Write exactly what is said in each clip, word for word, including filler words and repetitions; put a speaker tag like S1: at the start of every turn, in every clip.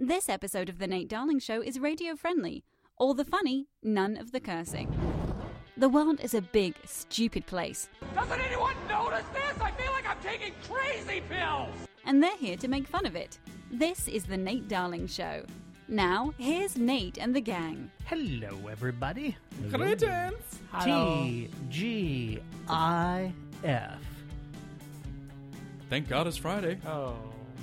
S1: This episode of The Nate Darling Show is radio-friendly. All the funny, none of the cursing. The world is a big, stupid place.
S2: Doesn't anyone notice this? I feel like I'm taking crazy pills!
S1: And they're here to make fun of it. This is The Nate Darling Show. Now, here's Nate and the gang.
S3: Hello, everybody.
S2: Greetings!
S3: T G I F.
S4: Thank God it's Friday.
S5: Oh.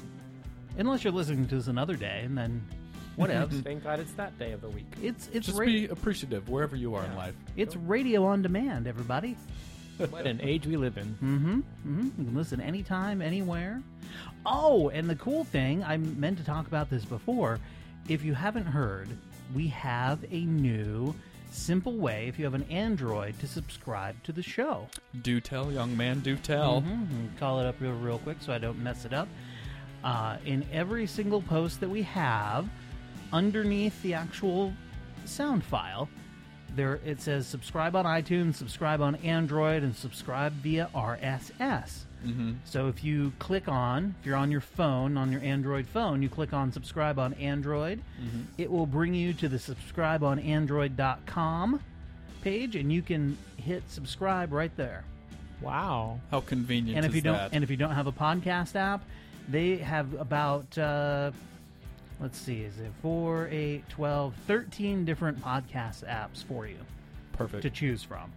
S3: Unless you're listening to this another day, and then whatevs.
S5: Thank God it's that day of the week.
S3: It's it's
S4: Just
S3: ra-
S4: be appreciative wherever you are in
S5: Yeah.
S4: life.
S3: it's radio on demand, everybody.
S5: What an age we live in.
S3: Mm-hmm. Mm-hmm. You can listen anytime, anywhere. Oh, and the cool thing, I meant to talk about this before. If you haven't heard, we have a new simple way, if you have an Android, to subscribe to the show.
S4: Do tell, young man, do tell.
S3: Mm-hmm. Call it up real, real quick so I don't mess it up. Uh, in every single post that we have, underneath the actual sound file, there it says subscribe on iTunes, subscribe on Android, and subscribe via R S S.
S4: Mm-hmm.
S3: So if you click on, if you're on your phone, on your Android phone, you click on subscribe on Android,
S4: Mm-hmm.
S3: it will bring you to the subscribe on android dot com page, and you can hit subscribe right there.
S5: Wow.
S4: How convenient
S3: And if
S4: is
S3: you don't,
S4: that?
S3: and if you don't have a podcast app, they have about uh, let's see, is it four, eight, twelve, thirteen different podcast apps for you
S4: Perfect.
S3: to choose from.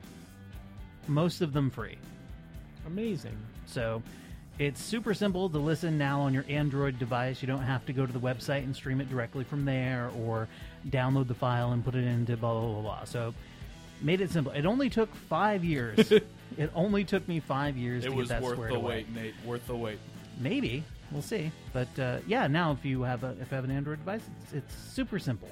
S3: Most of them free.
S5: Amazing.
S3: So it's super simple to listen now on your Android device. You don't have to go to the website and stream it directly from there or download the file and put it into blah, blah, blah, blah. So made it simple. It only took five years. It only took me five years
S4: it
S3: to
S4: was
S3: get that
S4: worth
S3: squared
S4: the
S3: away.
S4: wait, Nate. Worth the wait.
S3: Maybe. We'll see. But uh, yeah, now if you have a if you have an Android device, it's, it's super simple.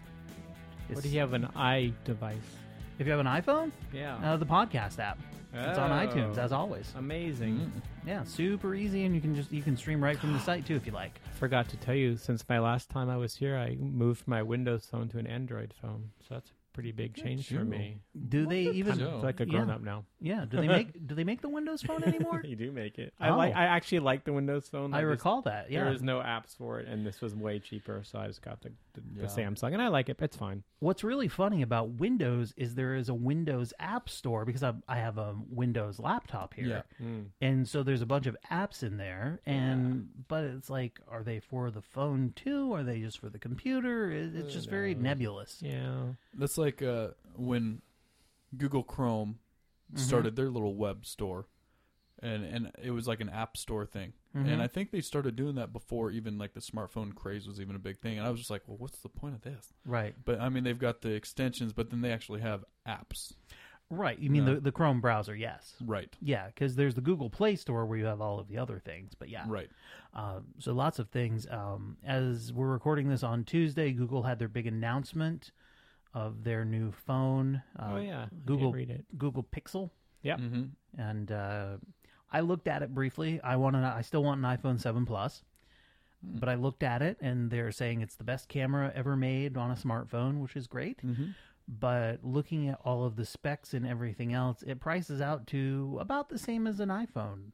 S3: It's,
S5: What do you have an i device?
S3: If you have an iPhone,
S5: Yeah.
S3: uh, the podcast app. It's on
S5: Oh.
S3: iTunes as always.
S5: Amazing.
S4: Mm.
S3: Yeah, super easy, and you can just you can stream right from the site too if you like.
S5: Forgot to tell you, since my last time I was here, I moved my Windows phone to an Android phone. So that's a pretty big change for
S4: you.
S5: me.
S3: Do they even?
S5: I'm
S4: Joe.
S5: like a
S3: Yeah.
S5: grown up now.
S3: Yeah. Do they make Do they make the Windows Phone anymore?
S5: You do make it. I
S3: Oh.
S5: like. I actually like the Windows phone.
S3: I
S5: just-
S3: recall that. Yeah.
S5: There was no apps for it, and this was way cheaper, so I just got the, the,
S4: Yeah.
S5: the Samsung, and I like it. It's fine.
S3: What's really funny about Windows is there is a Windows App Store because I, I have a Windows laptop here,
S4: Yeah.
S5: Mm.
S3: and so there's a bunch of apps in there. And but it's like, are they for the phone too? Are they just for the computer? It, it's just very
S5: knows?
S3: nebulous.
S5: Yeah.
S4: That's like uh, when Google Chrome
S3: Mm-hmm.
S4: started their little web store, and and it was like an app store thing.
S3: Mhm.
S4: And I think they started doing that before even like the smartphone craze was even a big thing. And I was just like, well, what's the point of this?
S3: Right.
S4: But I mean, they've got the extensions, but then they actually have apps.
S3: Right. You mean
S4: Yeah.
S3: the the Chrome browser? Yes.
S4: Right.
S3: Yeah, because there's the Google Play Store where you have all of the other things. But yeah.
S4: Right.
S3: Um, so lots of things. Um, as we're recording this on Tuesday, Google had their big announcement of their new phone. Uh,
S5: Oh yeah. I
S3: Google
S5: did read it.
S3: Google Pixel,
S5: Yep.
S4: Mm-hmm.
S3: and uh, I looked at it briefly. I want an, I still want an iPhone seven Plus, but I looked at it, and they're saying it's the best camera ever made on a smartphone, which is great.
S4: Mm-hmm.
S3: But looking at all of the specs and everything else, it prices out to about the same as an iPhone.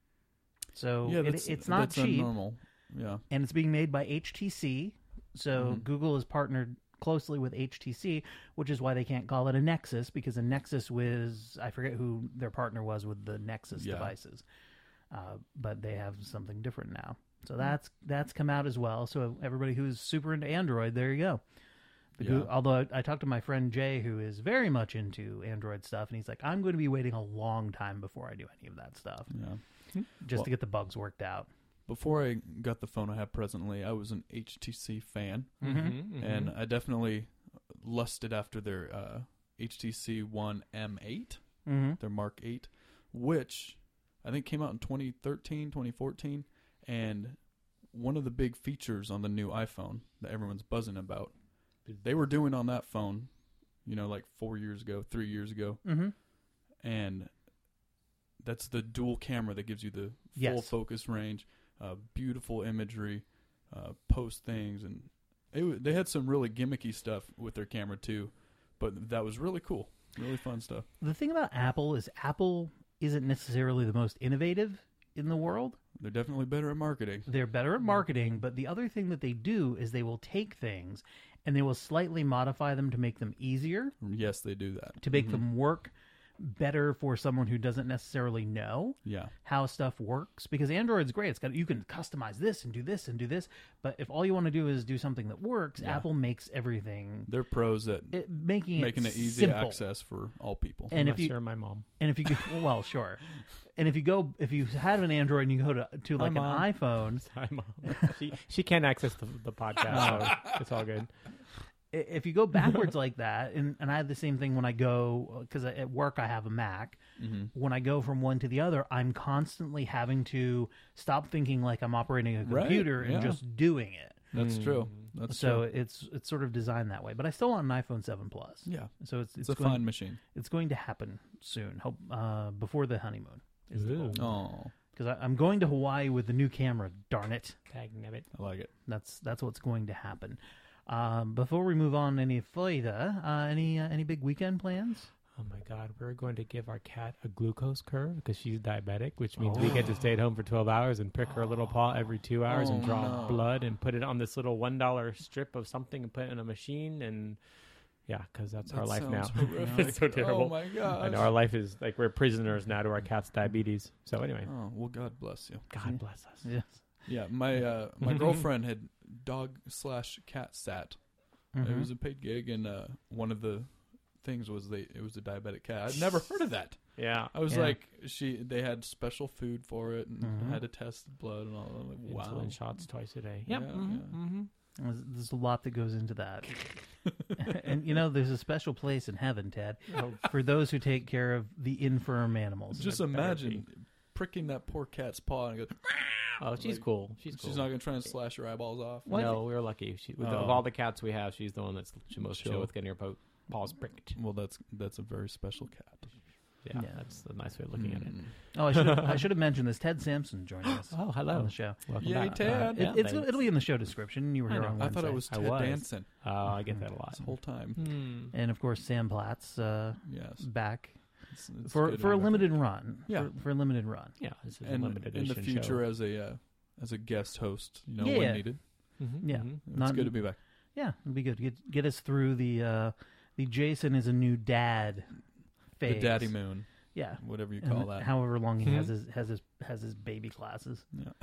S3: So
S4: Yeah,
S3: it,
S4: that's,
S3: it's not
S4: that's
S3: cheap.
S4: normal. Yeah.
S3: And it's being made by H T C. So
S4: Mhm.
S3: Google is partnered closely with H T C, which is why they can't call it a Nexus, because a Nexus was, I forget who their partner was with the Nexus
S4: Yeah.
S3: devices. Uh, but they have something different now. So that's that's come out as well. So everybody who's super into Android, there you go. The
S4: Yeah.
S3: Goo- although I, I talked to my friend Jay, who is very much into Android stuff, and he's like, I'm going to be waiting a long time before I do any of that stuff,
S4: Yeah.
S3: just
S4: Well-
S3: to get the bugs worked out.
S4: Before I got the phone I have presently, I was an H T C fan,
S5: Mm-hmm.
S4: and I definitely lusted after their uh, H T C One M eight,
S3: Mm-hmm.
S4: their Mark eight, which I think came out in twenty thirteen, twenty fourteen, and one of the big features on the new iPhone that everyone's buzzing about, they were doing on that phone, you know, like four years ago, three years ago,
S3: Mm-hmm.
S4: and that's the dual camera that gives you the full
S3: Yes.
S4: focus range, uh, beautiful imagery, uh, post things, and it, wa- they had some really gimmicky stuff with their camera too, but that was really cool, really fun stuff.
S3: The thing about Apple is Apple isn't necessarily the most innovative in the world.
S4: They're definitely better at marketing.
S3: They're better at marketing, but the other thing that they do is they will take things and they will slightly modify them to make them easier,
S4: Yes, they do that.
S3: to make them work better for someone who doesn't necessarily know
S4: Yeah.
S3: how stuff works. Because Android's great. It's got you can customize this and do this and do this, but if all you want to do is do something that works,
S4: Yeah.
S3: Apple makes everything
S4: They're pros at
S3: it, making,
S4: making
S3: it
S4: it easy
S3: simple.
S4: access for all people.
S3: And if
S5: Unless
S3: you
S5: you're my mom.
S3: and if you go, well, sure. And if you go, if you have an Android and you go to, to like an
S5: Mom.
S3: iPhone,
S5: Hi, mom. she she can't access the, the podcast, so it's all good.
S3: i- if you go backwards like that, and, and I have the same thing when I go, because at work I have a Mac.
S4: Mm-hmm.
S3: When I go from one to the other, I'm constantly having to stop thinking like I'm operating a
S4: Right,
S3: computer and
S4: yeah.
S3: just doing it.
S4: That's true. That's
S3: So
S4: true.
S3: it's it's sort of designed that way. But I still want an iPhone seven Plus.
S4: Yeah.
S3: So it's
S4: It's,
S3: it's,
S4: a
S3: going,
S4: fine machine.
S3: it's going to happen soon. Hope uh, before the honeymoon is the
S5: Ooh.
S3: goal.
S4: Oh,
S3: Because I'm going to Hawaii with the new camera. Darn it.
S5: Tag nabbit.
S4: I like it.
S3: That's that's what's going to happen. Um, before we move on any further, uh, any uh, any big weekend plans?
S5: Oh my God, we're going to give our cat a glucose curve because she's diabetic, which means we get to stay at home for twelve hours and prick her little paw every two hours and
S4: Oh,
S5: draw
S4: no.
S5: blood and put it on this little one dollar strip of something and put it in a machine. And yeah, because that's our
S4: That
S5: life now.
S4: sounds horrific.
S5: It's so terrible.
S4: Oh my gosh.
S5: I know our life is like we're prisoners now to our cat's diabetes. So anyway,
S4: Oh well, God bless you.
S5: God bless us.
S3: Yes.
S4: Yeah, my uh, my girlfriend had dog slash cat sat. It was a paid gig, and uh, one of the things was they it was a diabetic cat. I'd never heard of that.
S5: Yeah.
S4: I was
S3: Yeah.
S4: like, she they had special food for it and
S3: Mhm.
S4: had to test the blood and all. I'm like, wow.
S5: Insulin shots twice a day.
S4: Yeah,
S5: Yep.
S4: yeah.
S5: Mm-hmm.
S3: There's, there's a lot that goes into that. And, you know, there's a special place in heaven, Ted, for those who take care of the infirm animals.
S4: Just
S5: Better
S4: imagine pricking that poor cat's paw and go.
S5: Oh, she's
S4: Like,
S5: cool. She's cool.
S4: She's not gonna try and slash your eyeballs off.
S3: What?
S5: No, we were lucky. She, with the-
S4: Oh.
S5: Of all the cats we have, she's the one that's the most
S4: Chill.
S5: chill with getting her po- paws pricked.
S4: Well, that's that's a very special cat.
S5: Yeah,
S3: Yeah.
S5: that's a nice way of looking at it.
S4: Mm.
S3: Oh, I should have, I should have mentioned this. Ted Sampson joining us
S5: Oh,
S3: on
S5: hello.
S3: the show.
S5: Welcome
S4: Yay,
S5: back.
S4: Ted.
S3: It,
S5: yeah,
S3: it's,
S5: thanks.
S3: it'll be in the show description. You were
S5: I
S3: here
S5: know.
S3: on
S4: I
S3: Wednesday.
S4: thought it was
S5: I
S4: Ted
S5: was.
S4: Danson
S5: Oh, I get that a lot.
S4: this whole time.
S5: Hmm.
S3: And, of course, Sam Platz uh,
S4: Yes,
S3: back
S4: It's- it's
S3: for,
S4: good
S3: for a
S4: on
S3: limited run.
S4: Yeah.
S3: For, for a limited run.
S5: Yeah, this is
S4: and
S5: a limited
S4: in the
S5: edition
S4: future
S5: show.
S4: as a uh, as a guest host, you know,
S3: Yeah.
S4: when needed.
S5: Mhm,
S3: Yeah.
S5: mhm.
S4: It's
S3: Not-
S4: good to be back.
S3: Yeah, it'll be good. Get, get us through the uh, the Jason is a new dad phase.
S4: The daddy moon,
S3: Yeah.
S4: whatever you
S3: And
S4: call that.
S3: However long he has
S5: Mhm.
S3: his has his has his baby classes.
S4: Yeah.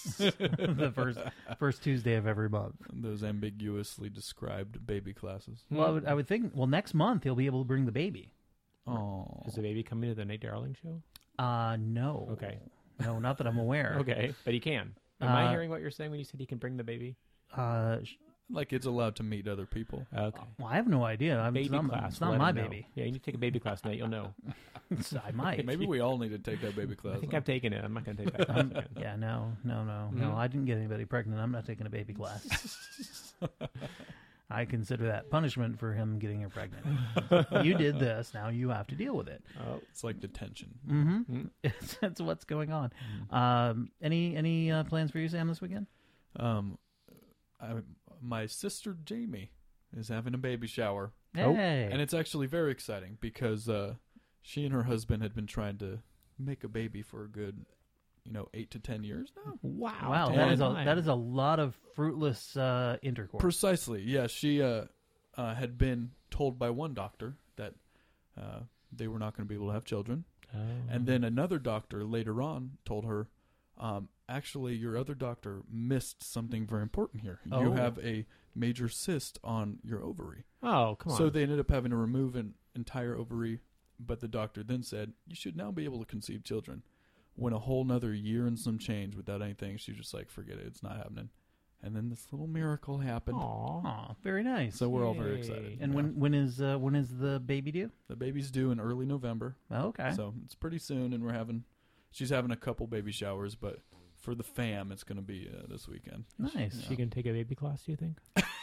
S3: The first first Tuesday of every month.
S4: Those ambiguously described baby classes.
S3: Well, I would, I would think. Well, next month he'll be able to bring the baby.
S4: Oh,
S5: Is the baby coming to the Nate Darling show?
S3: Uh no.
S5: Okay.
S3: No, not that I'm aware.
S5: Okay, but he can. Am
S3: Uh,
S5: I hearing what you're saying when you said he can bring the baby?
S3: Uh, sh-
S4: like it's allowed to meet other people.
S5: Okay.
S3: well, I have no idea. I'm,
S5: Baby
S3: it's not,
S5: class.
S3: It's not
S5: let
S3: my
S5: him know.
S3: baby.
S5: Yeah, you need to take a baby class, Nate. You'll know.
S3: So I might.
S4: Maybe we all need to take that baby class.
S5: I think
S4: then.
S5: I've taken it. I'm not going to take that class
S3: Um,
S5: again.
S3: yeah, no, no, no, no.
S5: Mhm.
S3: I didn't get anybody pregnant. I'm not taking a baby class. I consider that punishment for him getting her pregnant. You did this. Now you have to deal with it.
S5: Oh.
S4: It's like detention.
S3: Mm-hmm.
S5: Mm.
S3: That's what's going on. Um, any any uh, plans for you, Sam, this weekend?
S4: Um, I, my sister Jamie is having a baby shower,
S5: Oh.
S3: Hey.
S4: and it's actually very exciting because uh, she and her husband had been trying to make a baby for a good, you know, eight to ten years now.
S5: Wow.
S3: wow,
S4: ten
S3: that is a
S5: time.
S3: that is a lot of fruitless uh, intercourse.
S4: Precisely. Yeah, she uh, uh, had been told by one doctor that uh, they were not going to be able to have children.
S5: Oh.
S4: And then another doctor later on told her, um, actually, your other doctor missed something very important here.
S3: Oh.
S4: You have a major cyst on your ovary.
S5: Oh, come on.
S4: So they ended up having to remove an entire ovary, but the doctor then said, you should now be able to conceive children. Went a whole nother year and some change without anything. She was just like, forget it, it's not happening. And then this little miracle happened.
S5: Aw.
S3: Aw, very nice.
S4: So we're all very
S5: Yay.
S4: excited.
S3: and
S4: Yeah.
S3: when when is uh, when is the baby due?
S4: The baby's due in early November.
S3: Oh, okay.
S4: So it's pretty soon, and we're having, she's having a couple baby showers, but for the fam, it's going to be uh, this weekend.
S3: Nice.
S5: She can take a baby class, do you think?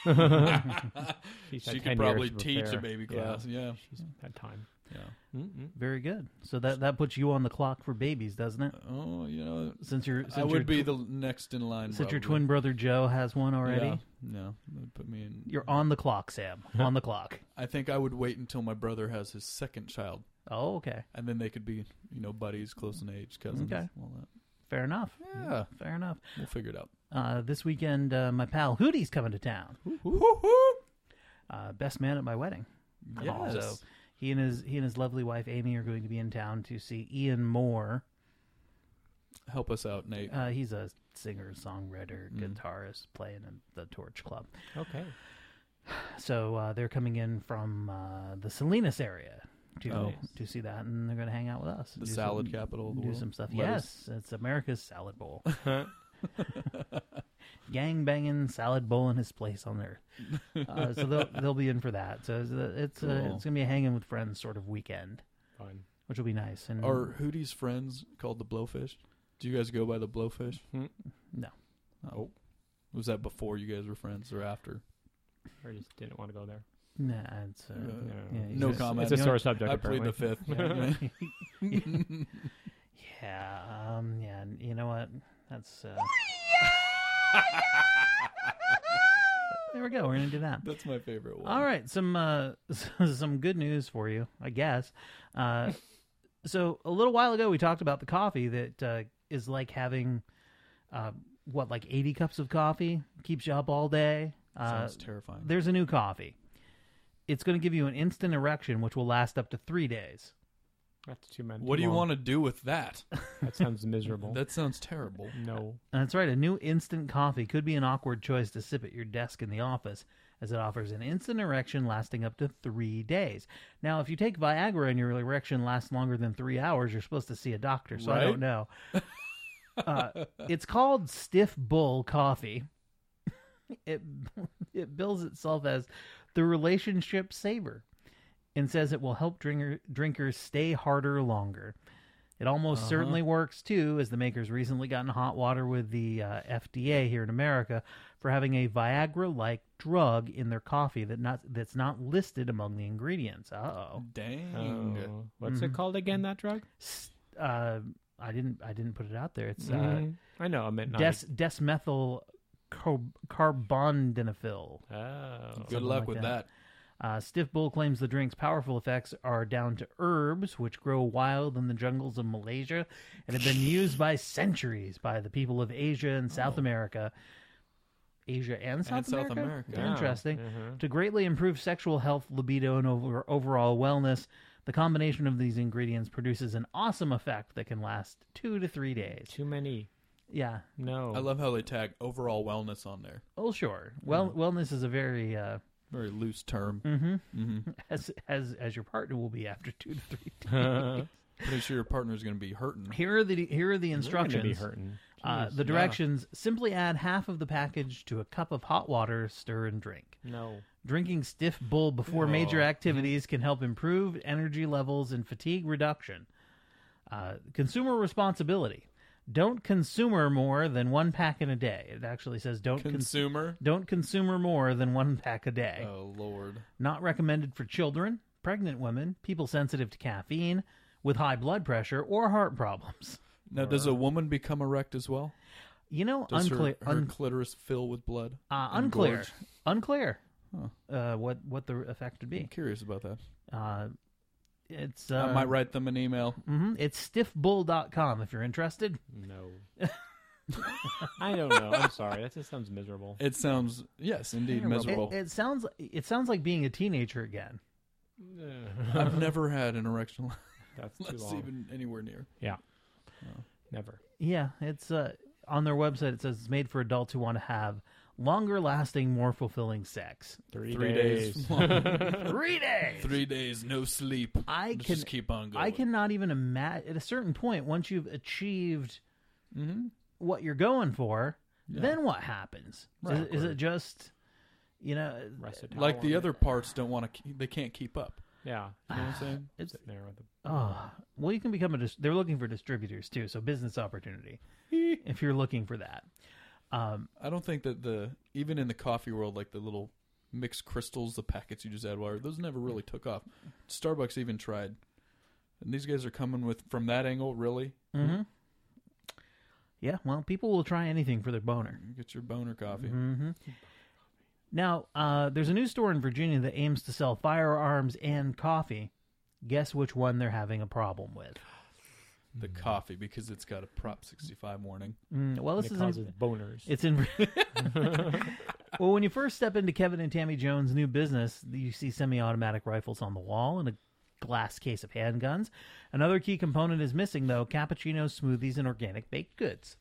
S5: She's had
S4: She
S5: ten
S4: could probably
S5: years to
S4: teach a
S5: prepare.
S4: baby
S5: Yeah.
S4: class. Yeah,
S5: She's had time.
S4: yeah.
S5: Mm-mm.
S3: Very good. So that that puts you on the clock for babies, doesn't it?
S4: Oh, you know,
S3: Since you're since
S4: I
S3: your
S4: would be
S3: tw-
S4: the next in line.
S3: since your
S4: probably.
S3: twin brother Joe has one already.
S4: Yeah, no, that'd put me in.
S3: You're on the clock, Sam. On the clock.
S4: I think I would wait until my brother has his second child,
S3: Oh, okay.
S4: and then they could be, you know, buddies, close in age, cousins,
S3: Okay.
S4: all that.
S3: Fair enough.
S4: Yeah.
S3: Fair enough.
S4: We'll figure it out.
S3: Uh, this weekend, uh, my pal Hootie's coming to town.
S4: Woo-hoo!
S3: Uh, best man at my wedding.
S4: Yes.
S3: So he and his he and his lovely wife Amy are going to be in town to see Ian Moore.
S4: Help us out, Nate.
S3: Uh, he's a singer, songwriter,
S4: Mm.
S3: guitarist, playing in the Torch Club.
S5: Okay.
S3: So uh, they're coming in from uh, the Salinas area to
S4: Oh.
S3: to see that, and they're going to hang out with us.
S4: The
S3: Do
S4: salad
S3: some,
S4: capital of the
S3: do
S4: world.
S3: some stuff.
S4: Lettuce.
S3: Yes, it's America's salad bowl. Gang banging salad bowl in his place on earth. Uh, so they'll they'll be in for that. So it's it's, uh,
S4: Cool.
S3: it's gonna be a hanging with friends sort of weekend,
S5: Fun.
S3: which will be nice. And
S4: Are Hootie's friends called the Blowfish? Do you guys go by the Blowfish?
S3: no,
S4: Oh. Was that before you guys were friends or after?
S5: I just didn't want to go there.
S3: nah, it's uh,
S4: Uh,
S3: yeah,
S4: no
S3: it's-
S4: comment.
S5: It's a
S3: You know,
S5: sore subject.
S4: I plead the
S5: apparently.
S4: fifth.
S3: Yeah, um, yeah. and You know what? That's. Uh... there we go. We're gonna do that.
S4: That's my favorite one.
S3: All right, some uh, some good news for you, I guess. Uh, so a little while ago, we talked about the coffee that uh, is like having uh, what, like eighty cups of coffee, keeps you up all day. Uh,
S4: Sounds terrifying.
S3: there's a new coffee. It's going to give you an instant erection, which will last up to three days.
S5: That's too many.
S4: What do you want to do with that?
S5: That sounds miserable.
S4: That sounds terrible.
S5: No.
S3: That's right. A new instant coffee could be an awkward choice to sip at your desk in the office, as it offers an instant erection lasting up to three days. Now, if you take Viagra and your erection lasts longer than three hours, you're supposed to see a doctor, so I
S4: Right?
S3: don't know. uh, it's called Stiff Bull Coffee. it it bills itself as the relationship saver and says it will help drinker, drinkers stay harder longer. It almost
S4: Uh-huh.
S3: certainly works, too, as the makers recently got in hot water with the uh, F D A here in America for having a Viagra-like drug in their coffee that not that's not listed among the ingredients. Uh-oh.
S4: Dang.
S5: Oh. What's
S3: Mhm.
S5: it called again, that drug?
S3: S- Uh, I didn't I didn't put it out there. It's uh,
S5: Mhm. I know. I meant not.
S3: des, desmethyl car- carbondenafil.
S5: Oh.
S4: Good
S3: something
S4: luck
S3: like
S4: with
S3: that.
S4: that.
S3: Uh, Stiff Bull claims the drink's powerful effects are down to herbs, which grow wild in the jungles of Malaysia and have been used by centuries by the people of Asia and South
S4: Oh.
S3: America. Asia and South
S4: And South
S3: America?
S4: America.
S5: Yeah.
S3: Interesting.
S5: Mhm.
S3: To greatly improve sexual health, libido, and over- overall wellness, the combination of these ingredients produces an awesome effect that can last two to three days.
S5: Too many.
S3: Yeah.
S5: No.
S4: I love how they tag overall wellness on there.
S3: Oh, sure. Well, wellness is a very uh,
S4: Very loose term.
S3: hmm
S4: Mm-hmm.
S3: as as as your partner will be after two to three days.
S5: You're
S4: Pretty sure your partner's going to be hurting.
S3: Here are the here are the
S5: gonna
S3: instructions.
S5: be hurting.
S3: Uh,
S5: Jeez.
S3: the directions: simply add half of the package to a cup of hot water, stir and drink.
S5: No.
S3: Drinking Stiff Bull before
S4: Oh.
S3: major activities can help improve energy levels and fatigue reduction. Uh, consumer responsibility: don't consumer more than one pack in a day. It actually says don't cons-
S4: Consumer.
S3: don't consumer more than one pack a day.
S4: Oh, Lord.
S3: Not recommended for children, pregnant women, people sensitive to caffeine, with high blood pressure, or heart problems.
S4: Now, does a woman become erect as well?
S3: You know,
S4: Does
S3: unclear.
S4: her, her
S3: un-
S4: clitoris fill with blood?
S3: uh,
S4: and
S3: unclear.
S4: gorge?
S3: Unclear.
S4: Huh.
S3: Uh, what what the effect would
S4: I'm
S3: be?
S4: curious about that.
S3: Uh, it's uh,
S4: I might write them an email.
S3: mhm, it's stiff bull dot com if you're interested.
S5: No. I don't know. I'm sorry. That just sounds miserable.
S4: It sounds, yes, indeed,
S3: It,
S4: miserable.
S3: it sounds it sounds like being a teenager again.
S4: I've never had an erection
S5: That's too
S4: that's
S5: long.
S4: even anywhere near.
S5: Yeah. Never.
S3: Yeah, it's uh, on their website. It says it's made for adults who want to have longer lasting, more fulfilling sex.
S5: Three,
S4: Three
S5: days.
S4: days.
S3: Three days.
S4: Three days, no sleep.
S3: I
S4: Let's
S3: can
S4: just keep on going.
S3: I cannot even imagine. At a certain point, once you've achieved
S4: Mm-hmm.
S3: what you're going for,
S4: Yeah.
S3: then what happens? Is, it- is it just, you know,
S5: Rest a towel
S4: Like the
S5: on
S4: other
S5: it.
S4: parts don't want to. They can't keep up.
S5: Yeah.
S4: You know what I'm saying?
S3: it's
S5: Sitting there with a,
S3: oh well, you can become a. Dis- they're looking for distributors too, so business opportunity if you're looking for that. Um,
S4: I don't think that the even in the coffee world, like the little mixed crystals, the packets you just add water, those never really took off. Starbucks even tried, and these guys are coming with from that angle. Really,
S3: hmm Yeah, well, people will try anything for their boner.
S4: get your boner coffee.
S3: hmm Now, uh, there's a new store in Virginia that aims to sell firearms and coffee. Guess which one they're having a problem with?
S4: the coffee because it's got a Prop sixty-five warning.
S3: Mm, well, this
S5: it
S3: is
S5: causes
S3: in,
S5: boners.
S3: It's in. Well, when you first step into Kevin and Tammy Jones' new business, you see semi-automatic rifles on the wall and a glass case of handguns. Another key component is missing, though: cappuccinos, smoothies, and organic baked goods.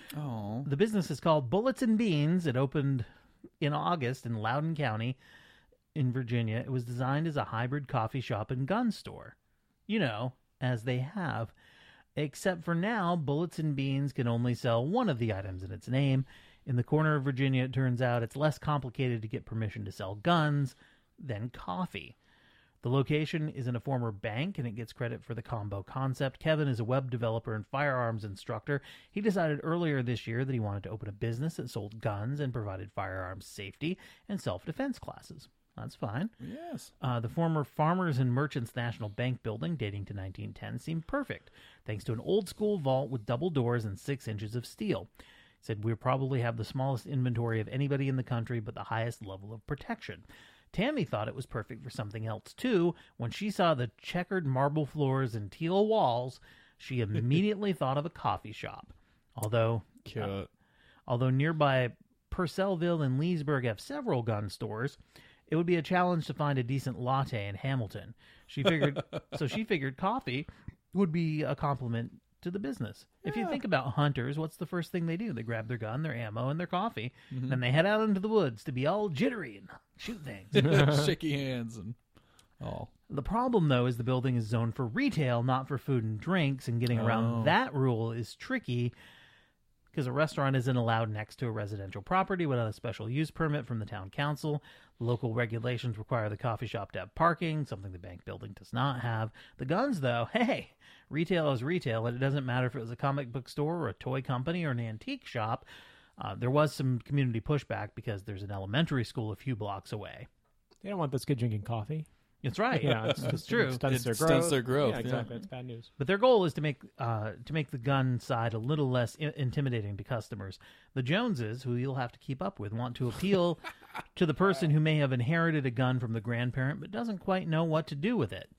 S4: Oh,
S3: The business is called Bullets and Beans. It opened in August in Loudoun County in Virginia. It was designed as a hybrid coffee shop and gun store. You know, as they have. Except for now, Bullets and Beans can only sell one of the items in its name. In the corner of Virginia, it turns out it's less complicated to get permission to sell guns than coffee. The location is in a former bank, and it gets credit for the combo concept. Kevin is a web developer and firearms instructor. He decided earlier this year that he wanted to open a business that sold guns and provided firearms safety and self-defense classes. That's fine.
S4: yes.
S3: Uh, the former Farmers and Merchants National Bank building, dating to nineteen ten, seemed perfect, thanks to an old-school vault with double doors and six inches of steel. He said, "We probably have the smallest inventory of anybody in the country, but the highest level of protection." Tammy thought it was perfect for something else, too. When she saw the checkered marble floors and teal walls, she immediately thought of a coffee shop. Although,
S4: Cute.
S3: uh, although nearby Purcellville and Leesburg have several gun stores, it would be a challenge to find a decent latte in Hamilton. She figured, so she figured coffee would be a compliment to the business. If you think about hunters, what's the first thing they do? They grab their gun, their ammo, and their coffee, and then they head out into the woods to be all jittery and shoot things.
S4: Shaky hands and all.
S3: The problem, though, is the building is zoned for retail, not for food and drinks, and getting around
S4: Oh.
S3: that rule is tricky because a restaurant isn't allowed next to a residential property without a special use permit from the town council. Local regulations require the coffee shop to have parking, something the bank building does not have. The guns, though, hey, retail is retail, and it doesn't matter if it was a comic book store or a toy company or an antique shop. Uh, there was some community pushback because there's an elementary school a few blocks away.
S5: They don't want those kids drinking coffee.
S3: It's right.
S5: Yeah, it's,
S3: it's
S5: it's
S3: true.
S5: It stunts
S4: It
S5: their
S4: stunts
S5: growth.
S4: their growth,
S5: Yeah,
S4: yeah.
S5: exactly. It's bad news.
S3: But their goal is to make uh, to make the gun side a little less I- intimidating to customers. The Joneses, who you'll have to keep up with, want to appeal to the person who may have inherited a gun from the grandparent but doesn't quite know what to do with it.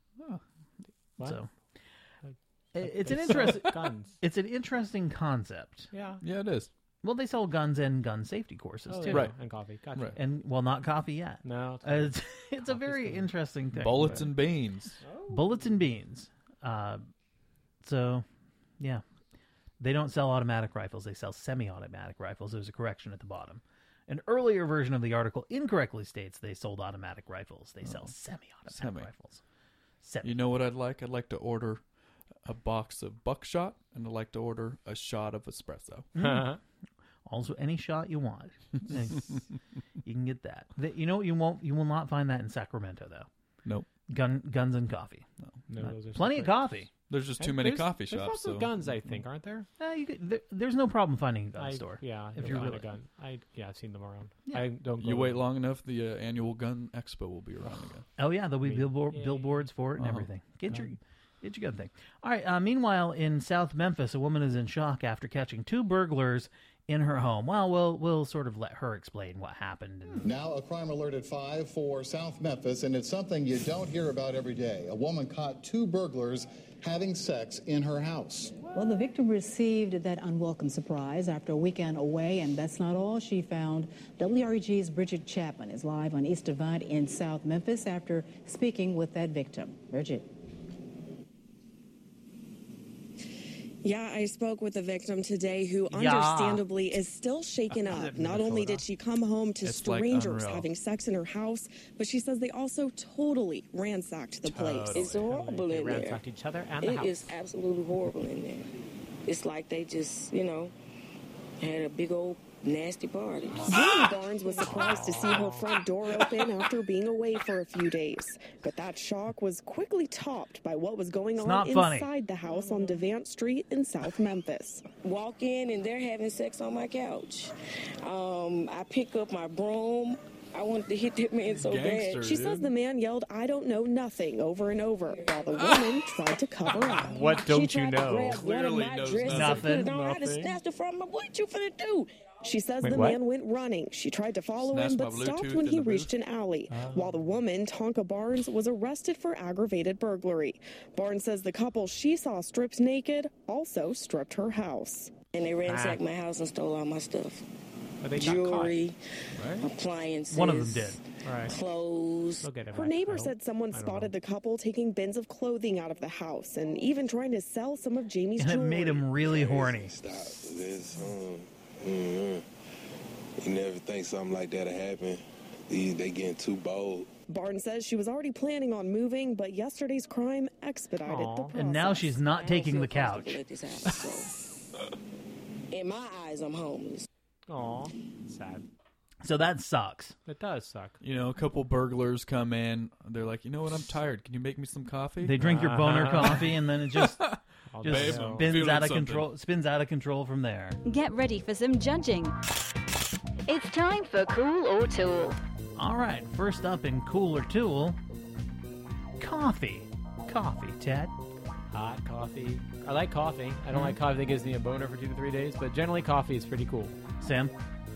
S5: What?
S3: So
S5: Like,
S3: i- it's
S5: They
S3: an
S5: sell
S3: interesting
S5: guns.
S3: it's an interesting concept.
S5: Yeah.
S4: Yeah, it is.
S3: Well, they sell guns and gun safety courses
S5: Oh,
S3: too,
S5: yeah.
S4: Right.
S5: And coffee. Gotcha.
S4: Right.
S3: and well, not coffee yet.
S5: No. It's
S3: Uh, it's it's a
S5: Coffee's
S3: very
S5: the-
S3: interesting thing.
S4: Bullets and beans.
S3: Bullets and beans. Uh, so, yeah. They don't sell automatic rifles. They sell semi-automatic rifles. There's a correction at the bottom. An earlier version of the article incorrectly states they sold automatic rifles. They sell semi-automatic
S4: Semi.
S3: rifles. Semi.
S4: You know what I'd like? I'd like to order a box of buckshot, and I'd like to order a shot of espresso.
S3: Also, any shot you want, you can get that. The- You know what? You won't. You will not find that in Sacramento, though.
S4: Nope.
S3: Gun, guns, and coffee.
S5: no,
S3: Not-
S5: those are
S3: plenty of
S5: separate.
S3: coffee.
S4: There's just too
S5: And
S4: many
S5: there's-
S4: coffee
S5: There's
S4: shops.
S5: lots
S4: So
S5: of guns, I think, aren't there?
S3: Uh, you could, there, there's no problem finding a gun
S5: I,
S3: store.
S5: Yeah,
S3: if
S5: if
S3: you're
S5: you're
S3: really-
S5: a gun. I yeah, I've seen them around.
S3: Yeah.
S5: I don't. Go
S4: you wait
S5: to-
S4: long enough, the uh, annual gun expo will be around again.
S3: Oh yeah, there'll be
S5: Me.
S3: billboard,
S5: Yay.
S3: billboards for it and
S4: Uh-huh.
S3: everything. Get your
S5: Um,
S3: get your gun thing. All right. Uh, meanwhile, in South Memphis, a woman is in shock after catching two burglars in her home. Well, we'll we'll sort of let her explain what happened. And
S6: Now a crime alert at five for South Memphis, and it's something you don't hear about every day. A woman caught two burglars having sex in her house.
S7: Well, the victim received that unwelcome surprise after a weekend away, and that's not all she found. W R E G's Bridget Chapman is live on East Avant in South Memphis after speaking with that victim. Bridget.
S8: Yeah, I spoke with the victim today who
S3: Yeah.
S8: understandably is still shaken up. Not only did she come home to
S4: It's like
S8: strangers
S4: unreal.
S8: having sex in her house, but she says they also totally ransacked the place.
S9: It's horrible
S5: They
S9: in there.
S5: ransacked each other and the
S9: It
S5: house.
S9: is absolutely horrible in there. It's like they just, you know, had a big old nasty party.
S8: Zoe Barnes was surprised to see her front door open after being away for a few days. But that shock was quickly topped by what was going on
S3: not funny.
S8: inside the house on Devant Street in South Memphis.
S9: Walk in and they're having sex on my couch. Um, I pick up my broom. I wanted to hit that man so
S4: Gangster.
S9: bad.
S8: She says the man yelled, "I don't know nothing," over and over, while the woman tried to cover up.
S5: What
S9: She
S5: don't you
S9: tried to
S5: know?
S9: grab one of
S4: Clearly
S9: my
S4: knows
S9: dresses and
S3: nothing.
S9: put it on. I just
S5: Nothing.
S9: snatched it from her. What you finna do?
S8: She says
S5: Wait,
S8: the
S5: what?
S8: man went running. She tried to follow
S4: Snatched
S8: him,
S4: my
S8: but stopped
S4: Bluetooth
S8: when
S4: in
S8: he
S4: the
S8: reached
S4: booth.
S8: an alley,
S5: Oh.
S8: while the woman, Tonka Barnes, was arrested for aggravated burglary. Barnes says the couple she saw stripped naked also stripped her house.
S9: And they ransacked my house and stole all my stuff.
S5: But they got
S9: Jewelry,
S4: Right?
S9: appliances.
S3: One of them did.
S5: caught. All right.
S9: Clothes.
S5: They'll get it
S8: Her
S5: back.
S8: neighbor
S5: I hope.
S8: said someone
S5: I don't
S8: spotted
S5: know.
S8: the couple taking bins of clothing out of the house and even trying to sell some of Jamie's
S3: And it
S8: jewelry.
S3: made him really horny.
S10: Stop this. Um, mm, you never think something like that'll happen. They, they getting too bold.
S8: Barnes says she was already planning on moving, but yesterday's crime expedited
S5: Aw.
S8: the process.
S3: And now she's not
S9: I don't
S3: taking
S9: feel
S3: the couch.
S9: comfortable at this house, so. In my eyes, I'm homeless.
S5: Aw, sad.
S3: So that sucks.
S5: It does suck.
S4: You know, a couple burglars come in. They're like, you know what? I'm tired. Can you make me some coffee?
S3: They drink your boner
S5: Uh-huh.
S3: coffee, and then it just
S5: I'll
S3: just
S4: Babe,
S5: know.
S4: I'm
S3: spins
S4: feeling
S3: out of
S4: something.
S3: control. Spins out of control from there.
S1: Get ready for some judging. It's time for Cool or Tool.
S3: All right. First up in Cool or Tool, coffee. Coffee, Ted.
S5: Hot coffee. I like coffee. I don't like coffee that gives me a boner for two to three days, but generally coffee is pretty cool.
S3: Sam.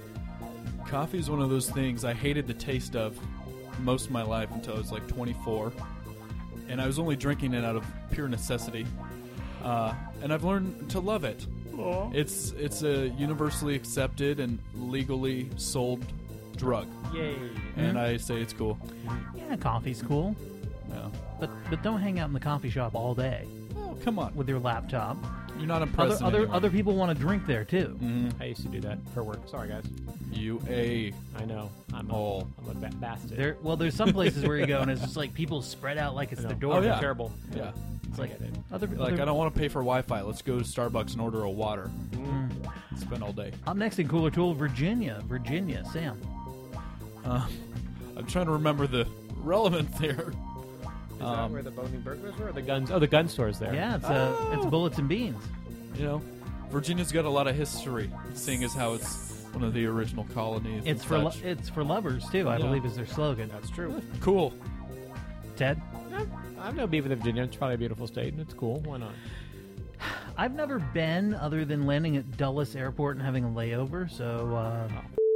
S4: Coffee is one of those things I hated the taste of most of my life until I was like twenty-four. And I was only drinking it out of pure necessity. Uh, and I've learned to love it. It's it's a universally accepted and legally sold drug.
S5: Yay.
S4: And I say it's cool.
S3: Yeah, coffee's cool,
S4: Yeah.
S3: but but don't hang out in the coffee shop all day
S4: Oh, come on.
S3: with your laptop.
S4: You're not
S3: Other
S4: impressing
S3: other
S4: anyone.
S3: other people want to drink there too.
S4: Mhm.
S5: I used to do that for work. Sorry, guys.
S4: You a
S5: I know. I'm a,
S4: Oh.
S5: I'm a ba- bastard.
S3: There, well, there's some places where you go and it's just like people spread out like it's
S5: I
S3: the
S5: know.
S3: door.
S4: Oh, yeah.
S5: Terrible.
S4: yeah.
S3: It's
S5: I
S3: like
S5: get it.
S3: other,
S4: Like
S3: other
S4: I don't want to pay for Wi-Fi. Let's go to Starbucks and order a water. Spend all day.
S3: Up next in Cooler Tool, Virginia. Virginia, Sam.
S4: Uh, I'm trying to remember the relevance there.
S5: Is that
S4: Um,
S5: where the boning burglars were? Or the guns? Oh, the gun stores there.
S3: Yeah, it's uh, it's
S4: Oh.
S3: bullets and beans.
S4: You know, Virginia's got a lot of history, seeing as how it's one of the original colonies.
S3: It's
S4: and
S3: for lo-
S4: such.
S3: it's for lovers too. I
S4: Yeah.
S3: believe is their slogan.
S5: That's true.
S4: cool.
S3: Ted,
S5: I have no beef with Virginia. It's probably a beautiful state, and it's cool. Why not?
S3: I've never been other than landing at Dulles Airport and having a layover. So uh,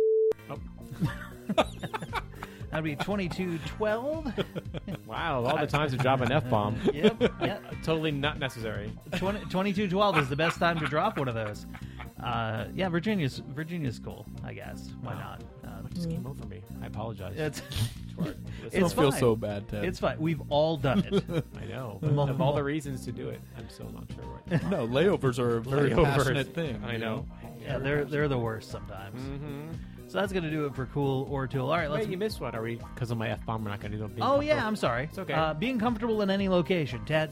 S5: Oh.
S3: that'd be twenty-two twelve.
S5: Wow, all the times to drop an F-bomb.
S3: Yep, yep.
S5: Totally not necessary.
S3: twenty, twenty-two twelve is the best time to drop one of those. Uh, yeah, Virginia's Virginia's cool. I guess why not? Um,
S5: What just came over me? I apologize.
S3: it's
S5: It's
S3: it's
S4: don't feel
S3: fine.
S4: so bad, Ted.
S3: It's fine. We've all done it.
S5: I know.
S3: Mul-
S5: Of all the reasons to do it, I'm still not sure what.
S4: no, layovers are a very
S5: Layovers.
S4: passionate thing.
S5: I
S4: you
S5: know.
S3: Yeah, they're they're the worst sometimes.
S5: Mm-hmm.
S3: So that's gonna do it for Cool or Tool. All right, let's.
S5: Wait, you missed one. Are we? Because of my F-bomb, we're not going to do it.
S3: Oh yeah, I'm sorry.
S5: It's okay.
S3: Uh, being comfortable in any location, Ted.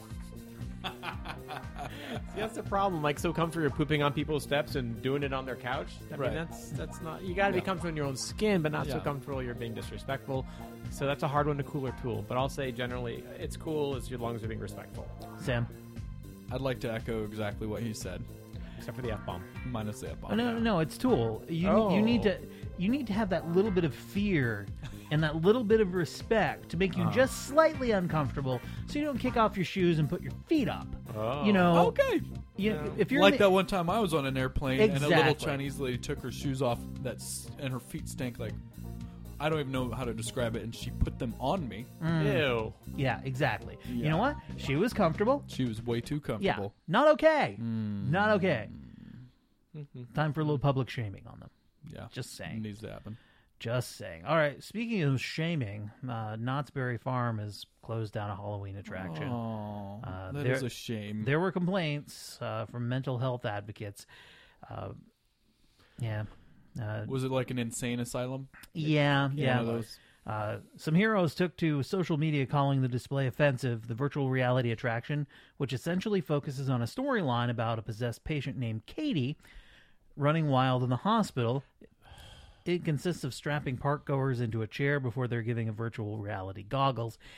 S5: See, that's the problem. Like, so comfortable you're pooping on people's steps and doing it on their couch. I
S4: Right.
S5: mean, that's that's not. You got to be
S4: Yeah.
S5: comfortable in your own skin, but not so
S4: Yeah.
S5: comfortable you're being disrespectful. So that's a hard one to cool or tool. But I'll say generally, it's cool as long as you're being respectful,
S3: Sam.
S4: I'd like to echo exactly what he said,
S5: except for the F-bomb.
S4: minus the F-bomb.
S3: Oh, no, no, no, it's Tool. You
S5: Oh.
S3: you need to you need to have that little bit of fear and that little bit of respect to make you
S5: Uh.
S3: just slightly uncomfortable, so you don't kick off your shoes and put your feet up.
S5: Oh.
S3: You know,
S4: Okay.
S3: you, if you're
S4: Like
S3: in
S4: that one time I was on an airplane and a little
S3: Exactly.
S4: Chinese lady took her shoes off that's and her feet stank like I don't even know how to describe it, and she put them on me.
S5: Ew.
S3: yeah, exactly. You
S4: Yeah.
S3: know what? She was comfortable.
S4: She was way too
S3: Yeah,
S4: comfortable.
S3: not okay.
S4: Mm.
S3: Not okay. Time for a little public shaming on them.
S4: Yeah,
S3: Just saying.
S4: needs to happen.
S3: Just saying. All right. Speaking of shaming, uh, Knott's Berry Farm has closed down a Halloween attraction.
S4: Oh,
S3: Uh,
S4: that
S3: there-
S4: is a shame.
S3: There were complaints uh, from mental health advocates. Uh, yeah. Uh,
S4: Was it like an insane asylum?
S3: yeah. Yeah.
S4: One of those.
S3: Uh, some heroes took to social media calling the display offensive. The virtual reality attraction, which essentially focuses on a storyline about a possessed patient named Katie running wild in the hospital. It consists of strapping park goers into a chair before they're giving a virtual reality goggles.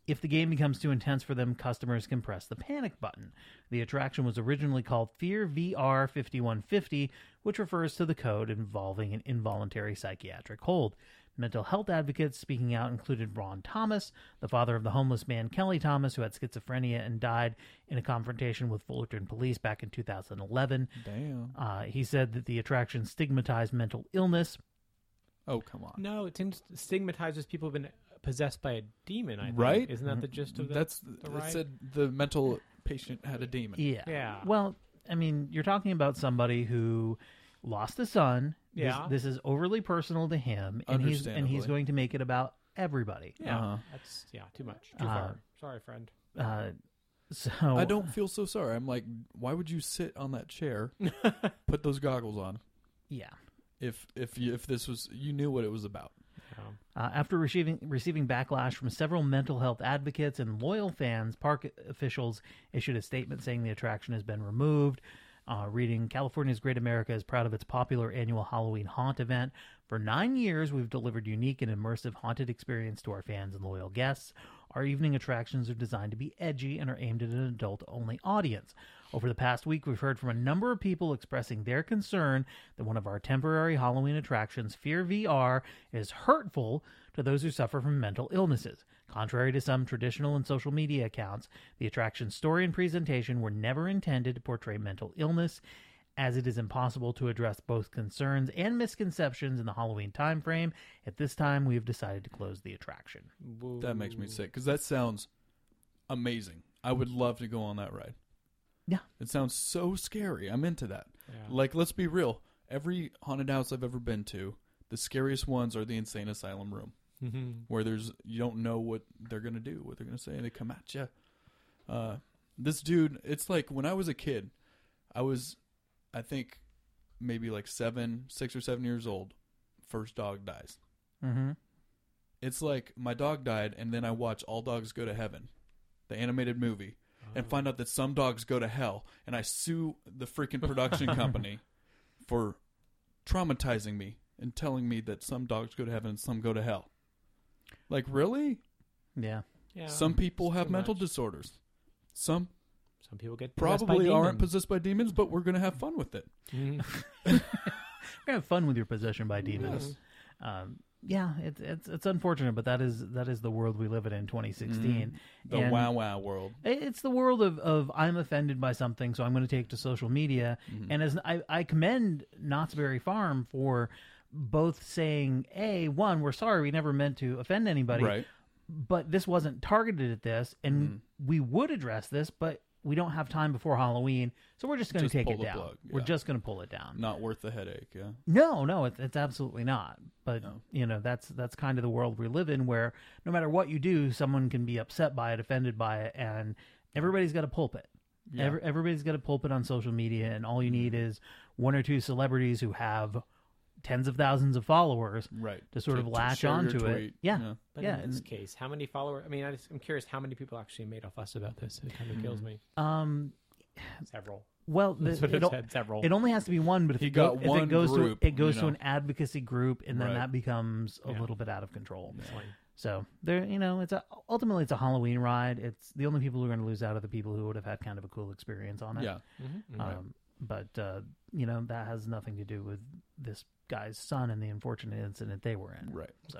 S3: If the game becomes too intense for them, customers can press the panic button. The attraction was originally called Fear V R fifty-one fifty, which refers to the code involving an involuntary psychiatric hold. Mental health advocates speaking out included Ron Thomas, the father of the homeless man Kelly Thomas, who had schizophrenia and died in a confrontation with Fullerton police back in two thousand eleven.
S4: Damn.
S3: Uh, he said that the attraction stigmatized mental illness.
S4: Oh, come on.
S5: No, it seems stigmatizes people who've been possessed by a demon, I think.
S4: Right?
S5: Isn't that the gist of the,
S4: That's
S5: the
S4: it
S5: ride?
S4: said the mental patient had a demon.
S3: Yeah.
S5: Yeah.
S3: Well, I mean, you're talking about somebody who lost a son. This-
S5: Yeah.
S3: This, is overly personal to him, and he's and he's
S4: Understandably.
S3: going to make it about everybody.
S5: Yeah,
S4: Uh-huh.
S5: that's yeah, too much. Too
S3: Uh,
S5: far. Sorry, friend.
S3: Uh, so
S4: I don't feel so sorry. I'm like, why would you sit on that chair, put those goggles on,
S3: Yeah.
S4: if if you, if this was you knew what it was about?
S3: Uh, after receiving receiving backlash from several mental health advocates and loyal fans, park officials issued a statement saying the attraction has been removed. Uh, reading, California's Great America is proud of its popular annual Halloween Haunt event. For nine years, we've delivered unique and immersive haunted experience to our fans and loyal guests. Our evening attractions are designed to be edgy and are aimed at an adult-only audience. Over the past week, we've heard from a number of people expressing their concern that one of our temporary Halloween attractions, Fear V R, is hurtful to those who suffer from mental illnesses. Contrary to some traditional and social media accounts, the attraction's story and presentation were never intended to portray mental illness, as it is impossible to address both concerns and misconceptions in the Halloween time frame. At this time, we have decided to close the attraction.
S4: That makes me sick because that sounds amazing. I would love to go on that ride.
S3: Yeah.
S4: It sounds so scary. I'm into that.
S5: Yeah.
S4: Like, let's be real. Every haunted house I've ever been to, the scariest ones are the insane asylum room,
S5: Mm-hmm.
S4: where there's you don't know what they're gonna do, what they're gonna say, and they come at you. Uh, this dude, it's like when I was a kid, I was, I think, maybe like seven, six or seven years old. First dog dies.
S3: Mm-hmm.
S4: It's like my dog died, and then I watch All Dogs Go to Heaven, the animated movie. And find out that some dogs go to hell, and I sue the freaking production company for traumatizing me and telling me that some dogs go to heaven and some go to hell. Like, really?
S3: Yeah.
S5: Yeah.
S4: Some people
S5: it's
S4: have
S5: too
S4: mental
S5: much.
S4: disorders. Some
S5: Some people get possessed
S4: probably
S5: by
S4: aren't
S5: demons.
S4: possessed by demons, but we're going to have fun with it.
S5: Mhm.
S3: We're gonna have fun with your possession by demons. Um, yeah, it's it's it's unfortunate, but that is that is the world we live in in twenty sixteen.
S4: Mhm. The
S3: And
S4: wow wow world.
S3: It's the world of, of I'm offended by something, so I'm going to take to social media.
S4: Mhm.
S3: And as I, I commend Knott's Berry Farm for both saying, A, one, we're sorry, we never meant to offend anybody,
S4: Right.
S3: but this wasn't targeted at this, and
S4: Mhm.
S3: we would address this, but we don't have time before Halloween, so we're just going to
S4: Just
S3: take
S4: pull
S3: it
S4: the
S3: down.
S4: plug,
S3: We're
S4: yeah.
S3: just going to pull it down.
S4: Not worth the headache, yeah.
S3: No, no, it's, it's absolutely not. But
S4: No.
S3: you know, that's that's kind of the world we live in, where no matter what you do, someone can be upset by it, offended by it, and everybody's got a pulpit.
S4: Yeah.
S3: Every, everybody's got a pulpit on social media, and all you need is one or two celebrities who have tens of thousands of followers,
S4: Right.
S3: to sort
S4: To-
S3: of
S4: to
S3: latch
S4: share your
S3: onto it.
S4: tweet,
S3: Yeah,
S4: yeah.
S5: But
S3: yeah.
S5: in this
S3: and,
S5: case, how many followers? I mean, I just, I'm curious how many people actually made a fuss about this. It kind of kills me.
S3: um,
S5: Several.
S3: well, the,
S5: That's what
S3: it,
S5: it
S3: o-
S5: said, several.
S3: it only has to be one, but if,
S4: He
S3: it, go,
S4: got
S3: if
S4: one
S3: it goes
S4: group,
S3: to it goes
S4: you
S3: to
S4: know.
S3: an advocacy group, and then
S4: Right.
S3: that becomes a
S5: Yeah.
S3: little bit out of control.
S5: That's fine.
S3: So there, you know, it's a ultimately it's a Halloween ride. It's the only people who are going to lose out are the people who would have had kind of a cool experience on it.
S4: Yeah.
S5: Mm-hmm.
S3: Um, But uh, you know, that has nothing to do with this guy's son and the unfortunate incident they were in.
S4: Right.
S3: So,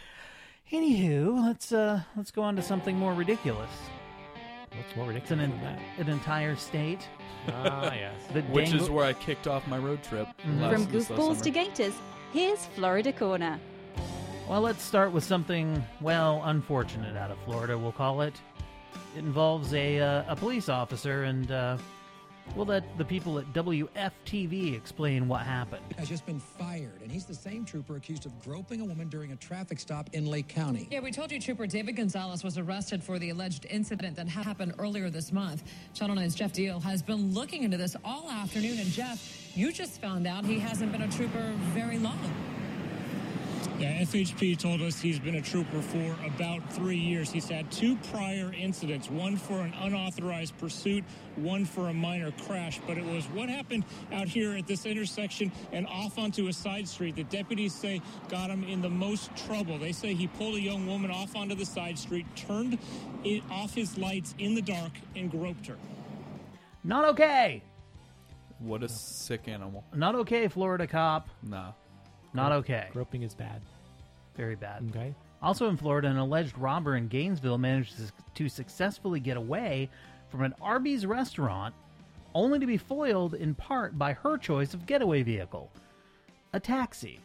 S3: anywho, let's uh, let's go on to something more ridiculous.
S5: What's more
S3: It's an
S5: ridiculous than
S3: en-
S5: that?
S3: an entire state.
S5: Ah, yes.
S3: The
S4: Which is
S3: dangle-
S4: where I kicked off my road trip.
S3: Mhm.
S4: last-
S1: From
S4: this last
S1: goofballs
S4: summer.
S1: to gators, here's Florida Corner.
S3: Well, let's start with something, well, unfortunate out of Florida, we'll call it. It involves a, uh, a police officer, and uh, we'll let the people at W F T V explain what happened.
S11: Has just been fired, and he's the same trooper accused of groping a woman during a traffic stop in Lake County.
S12: Yeah, we told you Trooper David Gonzalez was arrested for the alleged incident that happened earlier this month. Channel nine's Jeff Deal has been looking into this all afternoon, and Jeff, you just found out he hasn't been a trooper very long.
S13: Yeah, F H P told us he's been a trooper for about three years. He's had two prior incidents, one for an unauthorized pursuit, one for a minor crash. But it was what happened out here at this intersection and off onto a side street that deputies say got him in the most trouble. They say he pulled a young woman off onto the side street, turned it off his lights in the dark, and groped her.
S3: Not okay.
S4: What a sick animal.
S3: Not okay, Florida cop.
S4: Nah.
S3: Not okay.
S5: Groping is bad.
S3: Very bad.
S5: Okay.
S3: Also in Florida, an alleged robber in Gainesville managed to successfully get away from an Arby's restaurant, only to be foiled in part by her choice of getaway vehicle, a taxi.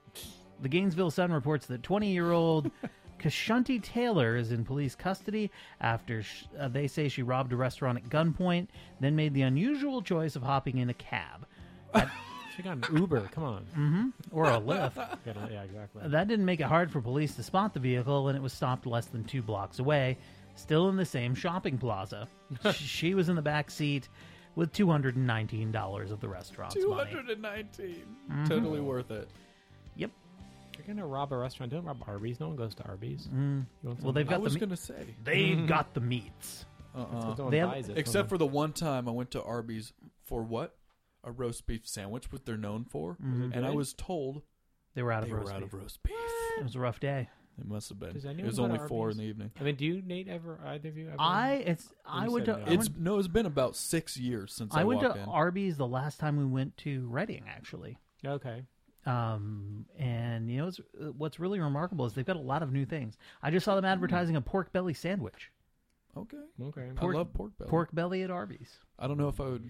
S3: The Gainesville Sun reports that twenty-year-old Kashunti Taylor is in police custody after sh- uh, they say she robbed a restaurant at gunpoint, then made the unusual choice of hopping in a cab. At-
S5: She got an Uber. Come on.
S3: Mm-hmm. Or a Lyft.
S5: Yeah, exactly.
S3: That didn't make it hard for police to spot the vehicle, and it was stopped less than two blocks away, still in the same shopping plaza. She was in the back seat with two hundred nineteen dollars of the restaurant's
S4: two
S3: money.
S4: hundred nineteen
S3: Mhm.
S4: Totally worth it.
S3: Yep.
S5: You're going to rob a restaurant. Don't rob Arby's. No one goes to Arby's.
S3: Mm.
S5: You want
S3: Well, they've got
S4: I was
S3: the me-
S4: going to say.
S3: They've got the meats.
S4: Uh-uh.
S3: They have-
S4: Except for the one time I went to Arby's for what? A roast beef sandwich, what they're known for.
S3: Mhm.
S4: And I was told
S3: They were out of
S4: they
S3: roast
S4: were out
S3: beef.
S4: of roast beef.
S3: It was a rough day.
S4: It must have been.
S5: Does
S4: It
S5: anyone
S4: was
S5: go to
S4: only four in
S5: Arby's?
S4: the evening.
S5: I mean, do you, Nate, ever, either of you ever?
S3: I it's
S5: You
S3: I
S5: said
S3: went to
S5: no.
S3: I
S4: It's
S3: went,
S4: no, it's been about six years since I,
S3: I went
S4: walked
S3: to
S4: in.
S3: Arby's the last time we went to Reading, actually.
S5: Okay.
S3: Um, and you know what's, what's really remarkable is they've got a lot of new things. I just saw them advertising a pork belly sandwich.
S4: Okay.
S5: Okay.
S3: Pork,
S4: I love pork belly.
S3: Pork belly at Arby's.
S4: I don't know if I would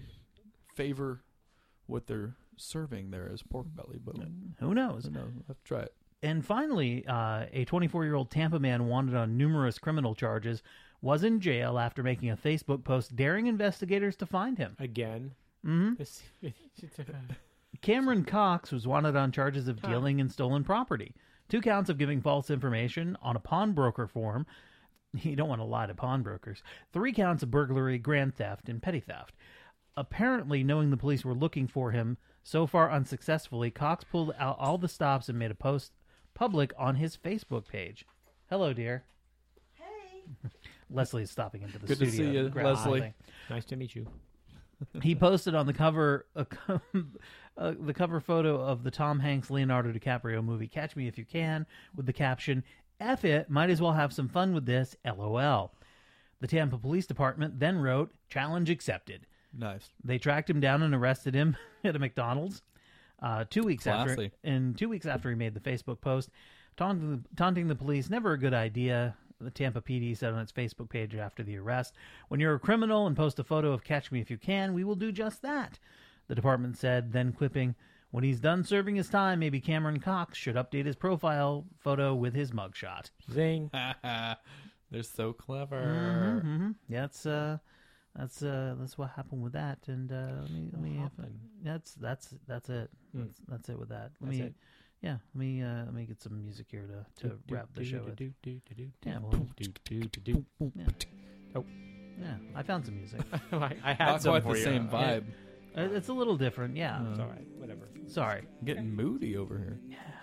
S4: favor what they're serving there as pork belly, but
S3: Who knows?
S4: who knows? I'll have to try it.
S3: And finally, uh, a twenty-four-year-old Tampa man wanted on numerous criminal charges was in jail after making a Facebook post daring investigators to find him.
S5: Again.
S3: Mm-hmm.
S5: This-
S3: Cameron Cox was wanted on charges of dealing in stolen property, two counts of giving false information on a pawnbroker form. You don't want to lie to pawnbrokers. Three counts of burglary, grand theft, and petty theft. Apparently, knowing the police were looking for him so far unsuccessfully, Cox pulled out all the stops and made a post public on his Facebook page. Hello, dear. Hey. Leslie is stopping into the
S4: Good to
S3: studio.
S4: see you,
S3: grab
S4: Leslie.
S3: something.
S5: Nice to meet you.
S3: He posted on the cover a, co- uh, the cover photo of the Tom Hanks Leonardo DiCaprio movie Catch Me If You Can with the caption, F it, might as well have some fun with this, LOL. The Tampa Police Department then wrote, challenge accepted.
S4: Nice.
S3: They tracked him down and arrested him at a McDonald's uh, two weeks after.
S4: Classy.
S3: And two weeks after he made the Facebook post, taunting, taunting the police, never a good idea. The Tampa P D said on its Facebook page after the arrest, when you're a criminal and post a photo of Catch Me If You Can, we will do just that. The department said, then quipping, when he's done serving his time, maybe Cameron Cox should update his profile photo with his mugshot.
S5: Zing.
S4: They're so clever.
S3: Mm-hmm, mm-hmm. Yeah, that's uh, that's uh, that's what happened with that. And uh, let me, let me, if I- that's that's that's it.
S5: Hmm.
S3: That's, that's it with that. Let
S5: That's
S3: me,
S5: it.
S3: yeah, let me uh, let me get some music here to, to
S5: Do,
S3: wrap the
S5: do,
S3: show
S5: do,
S3: with.
S5: do, do, do, do,
S3: Yeah,
S5: do,
S3: well,
S5: do, do, do, do.
S3: yeah.
S5: Oh.
S3: Yeah, I found some music.
S5: I, I had
S4: Not
S5: some
S4: quite
S5: for
S4: the
S5: you.
S4: same
S5: Yeah.
S4: vibe.
S3: Uh, It's a little different, yeah.
S5: It's all right. Whatever.
S3: Sorry,
S4: Getting moody over here.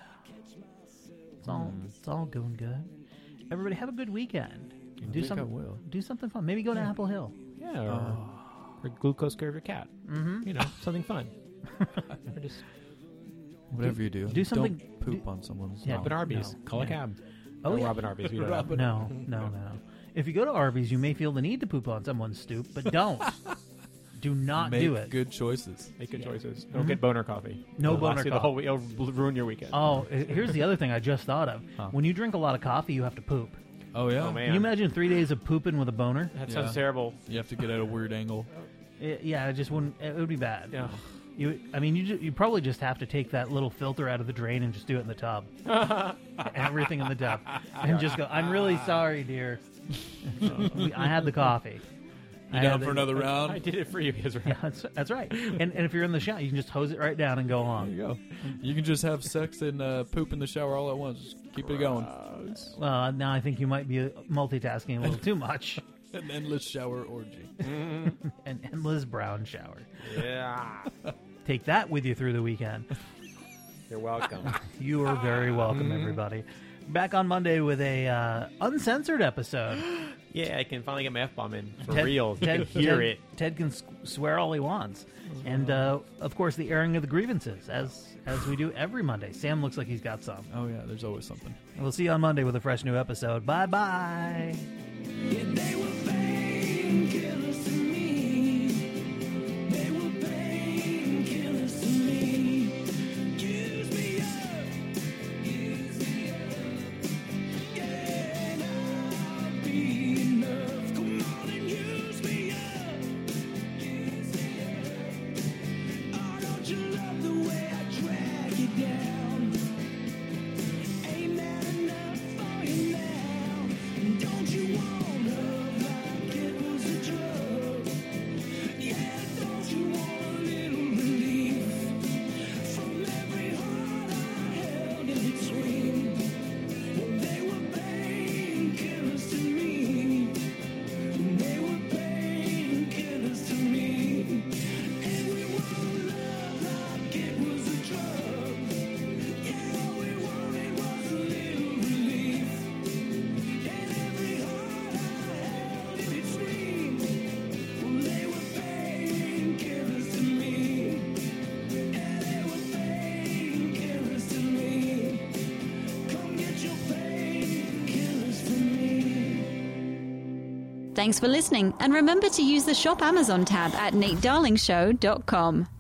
S3: it's all it's all going good. Everybody have a good weekend.
S4: I
S3: do
S4: think
S3: some,
S4: I will.
S3: do something fun. Maybe go to Apple Hill.
S5: Yeah. Or, or glucose curve your cat.
S3: Mm-hmm.
S5: You know, something fun. Or just
S4: Whatever you do,
S3: do something-
S4: Don't poop on someone's.
S3: Yeah,
S5: rob an Arby's.
S3: no.
S5: Call a
S3: Yeah.
S5: cab.
S3: Oh,
S5: Or
S3: yeah.
S5: rob an Arby's. We don't
S4: Rob
S5: know.
S4: an-
S3: No, no, no. If you go to Arby's, you may feel the need to poop on someone's stoop, but don't. Do not
S4: Make
S3: do it.
S4: good choices.
S5: Make good
S3: Yeah.
S5: choices. Don't get boner coffee.
S3: No
S5: It'll last
S3: boner
S5: you the
S3: coffee.
S5: whole week. It'll ruin your weekend.
S3: Oh, uh, here's the other thing I just thought of.
S4: Huh.
S3: When you drink a lot of coffee, you have to poop.
S4: Oh yeah.
S5: Oh, man.
S3: Can you imagine three days of pooping with a boner?
S5: That
S4: Yeah.
S5: sounds terrible.
S4: You have to get at a weird angle.
S3: It, yeah, it just wouldn't. It would be bad.
S5: Yeah.
S3: You, I mean, you ju- you probably just have to take that little filter out of the drain and just do it in the tub. Everything in the tub, and just go. I'm really sorry, dear. We- I had the coffee.
S4: You
S3: I
S4: down
S3: had
S4: for
S3: the-
S4: another round?
S5: I did it for you, Israel.
S3: Yeah, that's, that's right. And and if you're in the shower, you can just hose it right down and go
S4: There
S3: on.
S4: you go. You can just have sex and uh, poop in the shower all at once. Just keep it going.
S3: Well, now I think you might be multitasking a little too much.
S4: An endless shower orgy.
S3: An endless brown shower.
S5: Yeah.
S3: Take that with you through the weekend.
S5: You're welcome.
S3: You are very welcome, everybody. Back on Monday with a uh, uncensored episode.
S5: Yeah, I can finally get my F-bomb in for
S3: Ted,
S5: real. You
S3: Ted,
S5: can hear
S3: Ted,
S5: it.
S3: Ted can swear all he wants. And, uh, of course, the airing of the grievances, as as we do every Monday. Sam looks like he's got some.
S4: Oh, yeah, there's always something.
S3: And we'll see you on Monday with a fresh new episode. Bye-bye.
S1: Thanks for listening, and remember to use the Shop Amazon tab at nate darling show dot com.